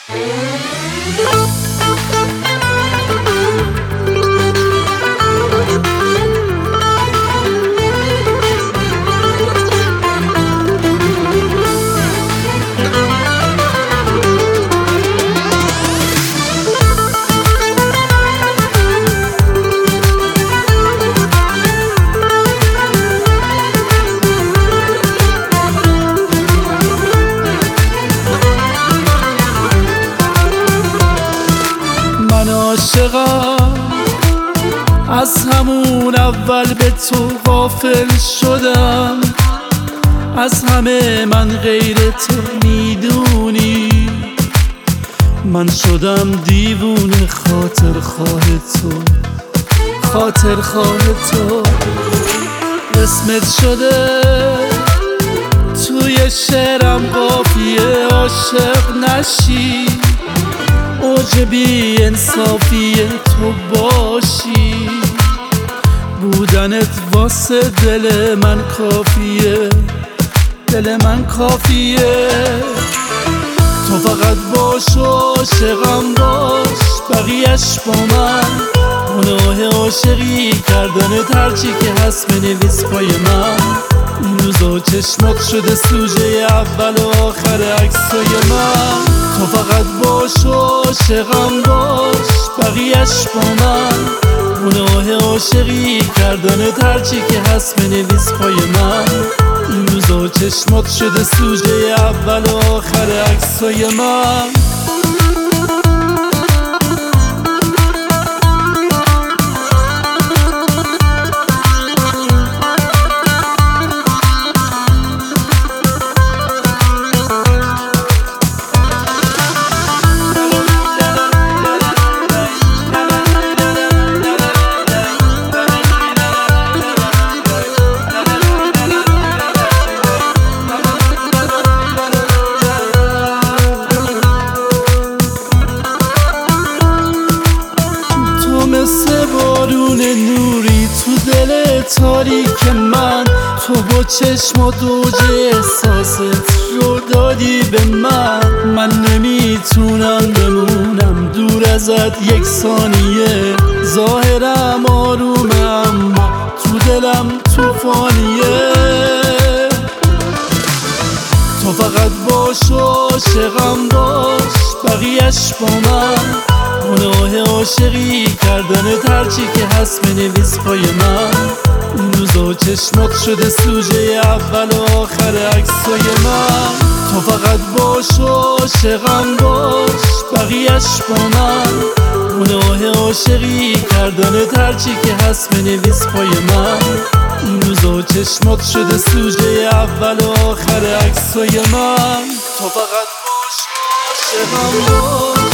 من عاشقم، از همون اول به تو غافل شدم. از همه من غیر تو میدونی، من شدم دیوونه خاطر خواه تو، خاطر خواه تو. قسمت شده توی شعرم قافیه عاشق نشی، اوج بی انصافی تو باشی. بودنت واسه دل من کافیه، دل من کافیه. تو فقط باش و عاشقم باش، بقیهش با من. گناه عاشقی کردنت هرچی که هست بنویس پای من. این روزا چشمات شده سوژه اول و آخر عکسای من. تو فقط باش و عاشقم باش، بقیهش با من. گناه عاشقی کردنت هرچی که هست بنویس پای من. این روزا چشمات شده سوژه اول و آخر عکسای من. مثل بارون نوری تو دل تاریک من. تو با چشم و دوج احساست رو دادی به من. من نمیتونم بمونم دور ازت یک ثانیه. ظاهرم آرومه اما تو دلم توفانیه. تو فقط باش و عاشقم باش، بقیهش با من. گناه عاشقی کردنت هرچی که هست بنویس پای من. این روزا چشمات شده سوژه اول و آخر عکسای من. تو فقط باش و عاشقم باش، بقیهش با من. گناه عاشقی کردنت هرچی که هست بنویس پای من. این روزا چشمات شده سوژه اول و آخر عکسای من. تو فقط باش و عاشقم باش.